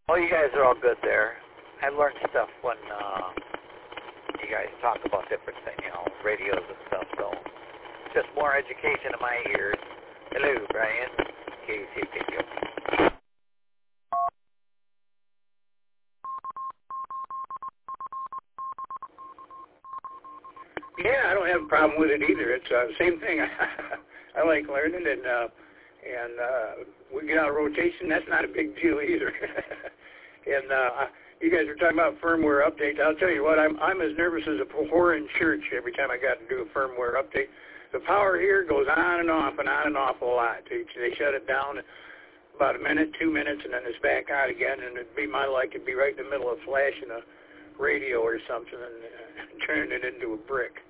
Oh, you guys are all good there. I learned stuff when you guys talk about different things, radios and stuff, so just more education in my ears. Hello, Brian. KCPQ. Yeah, I don't have a problem with it either. It's the same thing. I like learning, and we get out of rotation. That's not a big deal either. And you guys are talking about firmware updates. I'll tell you what, I'm as nervous as a whore in church every time I got to do a firmware update. The power here goes on and off a lot. They shut it down about a minute, 2 minutes, and then it's back out again. And it'd be my luck, it'd be right in the middle of flashing a radio or something and turning it into a brick.